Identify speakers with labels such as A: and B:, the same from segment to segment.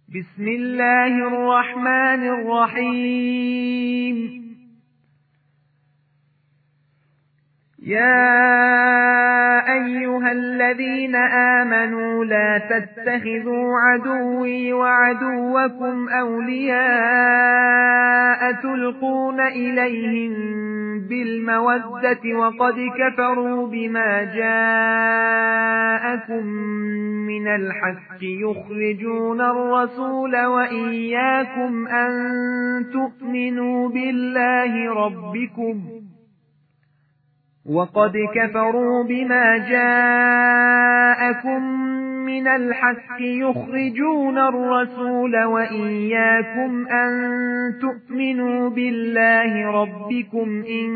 A: بسم الله الرحمن الرحيم. يا أيها الذين آمنوا لا تتخذوا عدوي وعدوكم أولياء تلقون إليهم بالمودة وقد كفروا بما جاءكم من الحق يخرجون الرسول وإياكم أن تؤمنوا بالله ربكم وقد كفروا بما جاءكم من الحق يخرجون الرسول وإياكم أن تؤمنوا بالله ربكم إن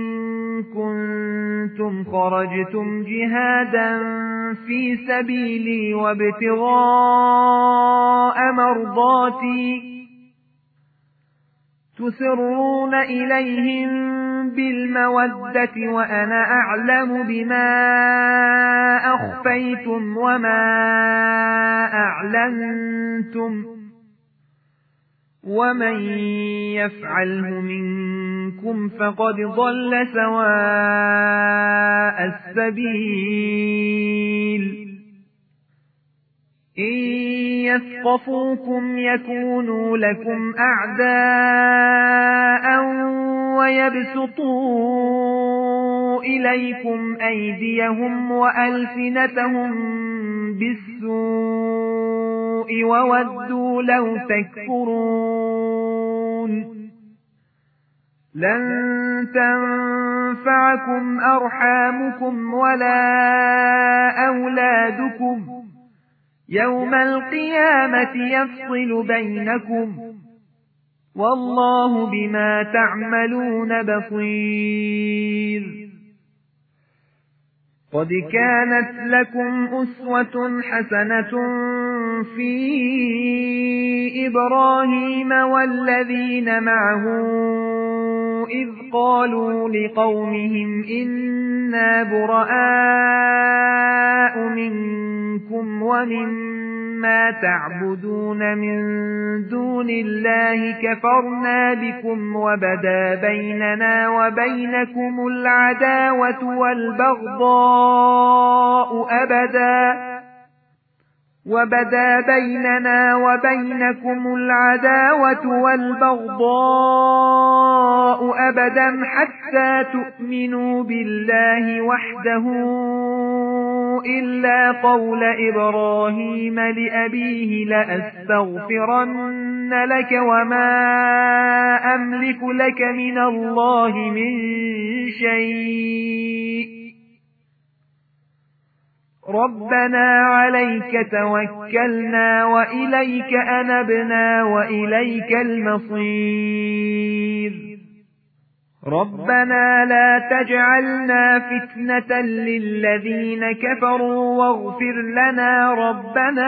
A: كنتم خرجتم جهادا في سبيلي وابتغاء مرضاتي تسرون إليهم بالمودة وأنا أعلم بما أخفيتم وما أعلنتم ومن يفعله منكم فقد ضل سواء السبيل إن يثقفوكم يكونوا لكم أعداء ويبسطوا إليكم أيديهم وألسنتهم بالسوء وودوا لو تكفرون لن تنفعكم أرحامكم ولا أولادكم يوم القيامة يفصل بينكم والله بما تعملون بصير. قد كانت لكم أسوة حسنة في إبراهيم والذين معه إذ قالوا لقومهم إنا براء منكم ومما تعبدون من دون الله كفرنا بكم وبدا بيننا وبينكم العداوة والبغضاء أبدا حتى تؤمنوا بالله وحده إلا قول إبراهيم لأبيه لأستغفرن لك وما أملك لك من الله من شيء ربنا عليك توكلنا وإليك أنبنا وإليك المصير ربنا لا تجعلنا فتنة للذين كفروا واغفر لنا ربنا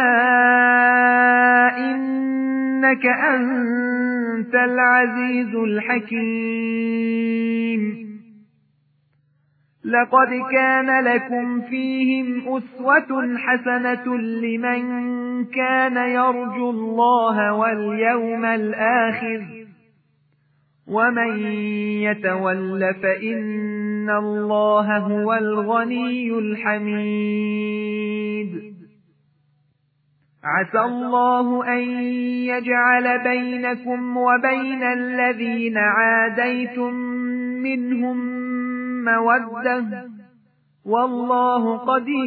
A: إنك أنت العزيز الحكيم. لقد كان لكم فيهم أسوة حسنة لمن كان يرجو الله واليوم الآخر ومن يتول فإن الله هو الغني الحميد. عسى الله أن يجعل بينكم وبين الذين عاديتم منهم مودة والله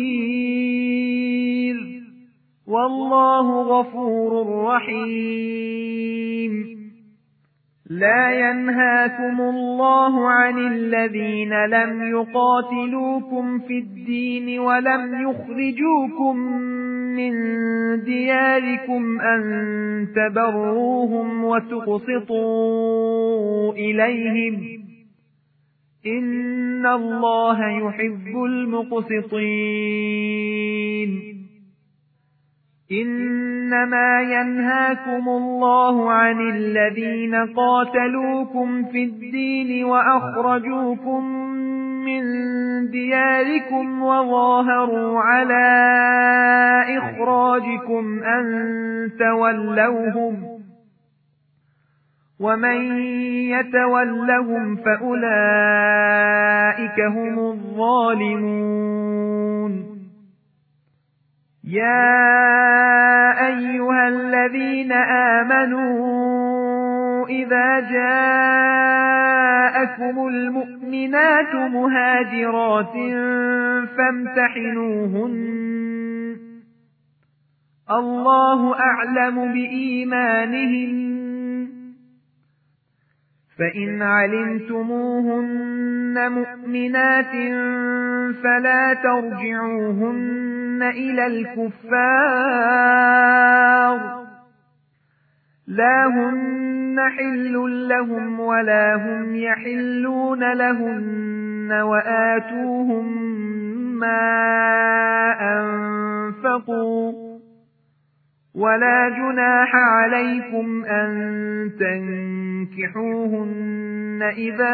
A: قدير والله غفور رحيم. لا ينهاكم الله عن الذين لم يقاتلوكم في الدين ولم يخرجوكم من دياركم أن تبروهم وتقسطوا إليهم إن الله يحب المقسطين. إنما ينهاكم الله عن الذين قاتلوكم في الدين وأخرجوكم من دياركم وظاهروا على إخراجكم أن تولوهم ومن يتولهم فأولئك هم الظالمون يا أيها الذين آمنوا إذا جاءكم المؤمنات مهاجرات فامتحنوهن الله أعلم بإيمانهن فإن علمتموهن مؤمنات فلا ترجعوهن إلى الكفار لا هن حل لهم ولا هم يحلون لهن وآتوهم ما أنفقوا ولا جناح عليكم أن تنكحوهن إذا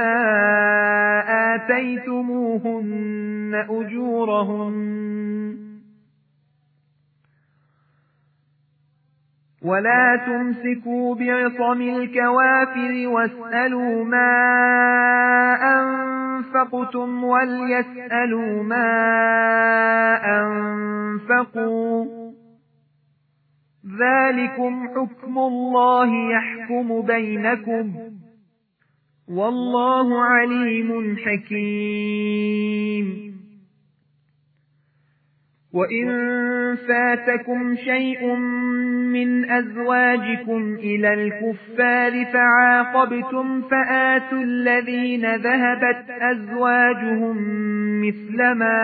A: آتيتموهن أجورهن ولا تمسكوا بعصم الكوافر واسألوا ما أنفقتم وليسألوا ما أنفقوا ذلكم حكم الله يحكم بينكم والله عليم حكيم وإن فاتكم شيء من أزواجكم إلى الكفار فعاقبتم فآتوا الذين ذهبت أزواجهم مثل ما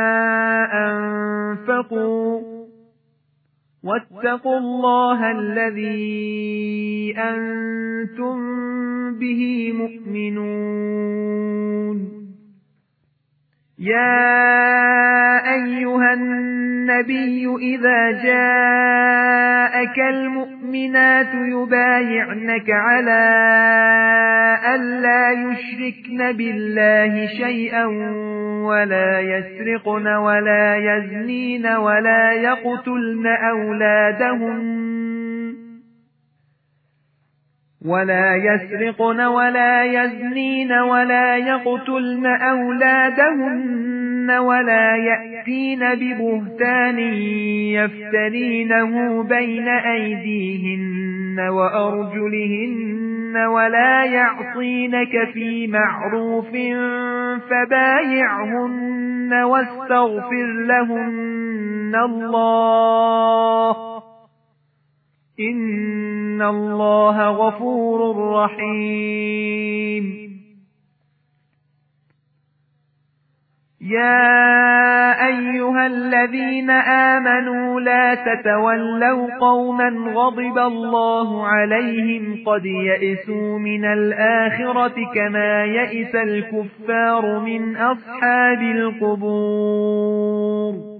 A: أنفقوا واتقوا الله الذي أنتم به مؤمنون يا أيها النبي إذا جاءك المؤمنات يبايعنك على ألا يشركن بالله شيئا ولا يسرقن ولا يزنين ولا يقتلن أولادهن ولا يأتين ببهتان يفترينه بين أيديهن وأرجلهن ولا يعصينك في معروف فبايعهن واستغفر لهن الله إن الله غفور رحيم يا أيها الذين آمنوا لا تتولوا قوما غضب الله عليهم قد يئسوا من الآخرة كما يئس الكفار من أصحاب القبور